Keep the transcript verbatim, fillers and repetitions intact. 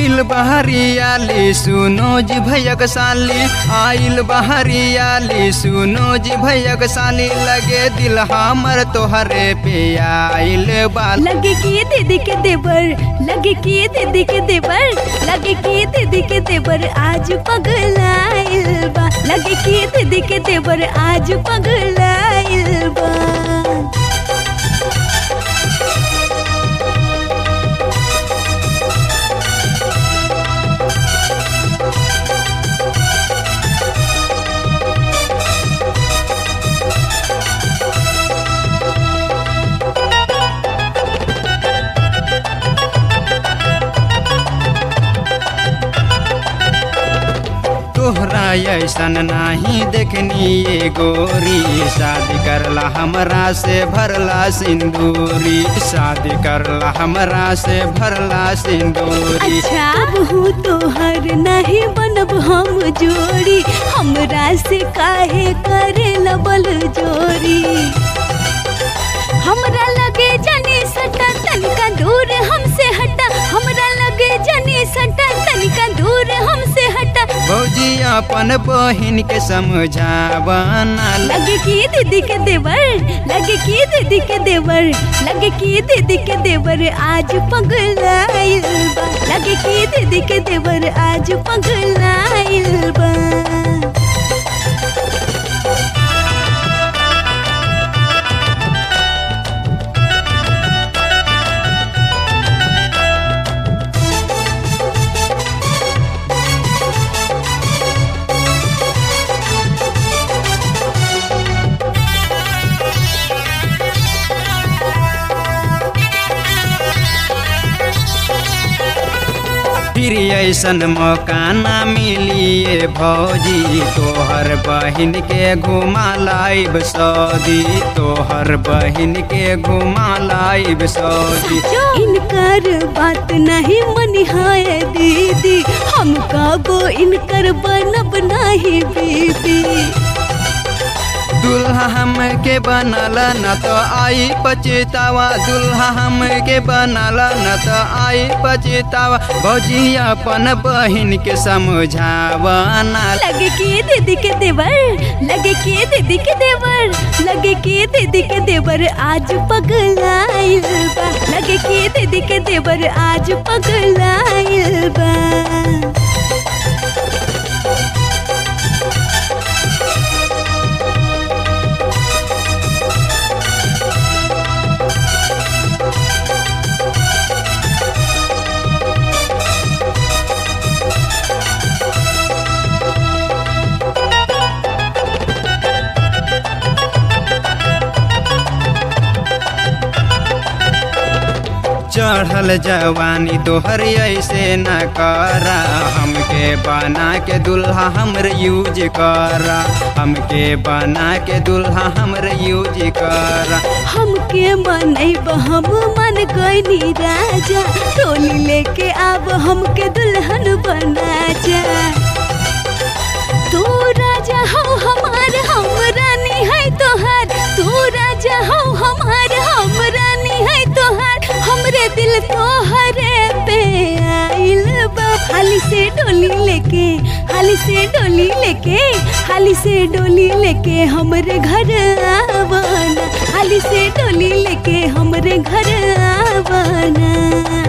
आइल बहरियाली सुनो जी भैया साली, आइल बहरियाली सुनो जी भैया साली, लगे दिल हमर तोहरे पे आइल बा। लगे की दीदी के देवर, लगे की दीदी के देवर, लगे की दीदी के देवर आज पगलाइल बा। लगे की दीदी के देवर आज पगलाइल बा। तोहरा ऐसन नहीं देखनी ये गोरी, शादी करला हमरा से भरला सिंदूरी, शादी करला हमरा से भरला सिंदूरी। अच्छा बहू तोहर नहीं बनब हम जोड़ी, हमरा से काहे करे लबल जोड़ी। हमरा लगे जनी सटा तनिका दूर हमसे हटा, हमरा लगे जनी सटा तनिका दूर हमसे हटा। भौजी अपन बहिन के समझावना। लगे की दीदी के देवर, लगे की दीदी के देवर, लगे की दीदी के देवर आज पगलाइल बा। लगे की दीदी के देवर आज पगलाइल बा। फिर ऐसन मौका ना मिलिए भौजी, तोहर बहिन के घुमा लाइब सऊदी, तोहर बहिन के घुमा लाइब सऊदी। इनकर बात नहीं मनिहाए दीदी, हम कबो इनकर बनब नहीं बीबी। दुल्हा हम के बनाला न तो आई पछतावा, दुल्हा हम के बनाला न तो आई पछतावा। भौजी अपन बहिन के समझावना। लगे की दीदी के देवर, लगे की दीदी के देवर, लगे की दीदी के देवर आज पगलाइल बा। लगे की दीदी के देवर आज पगलाइल बा। चढ़ल जवानी तोहर ऐसे न करा, हमके बना के दुल्हा हमर यूज करा, हमके बना के दुल्हा हमर यूज करा। हमके मनैब हम मन गइनी राजा, टोली लेके आब हमके दुल्हन बना जा। तू राजा हो हमार, हम रानी है तोहार, तू राजा हो हमार, हम रानी है तोहार। हमरे दिल तोहरे पे आइल बा। हाली से डोली लेके, हाली से डोली लेके, हाली से डोली लेके हमरे घर आवाना, हाली से डोली लेके हमरे घर आवाना।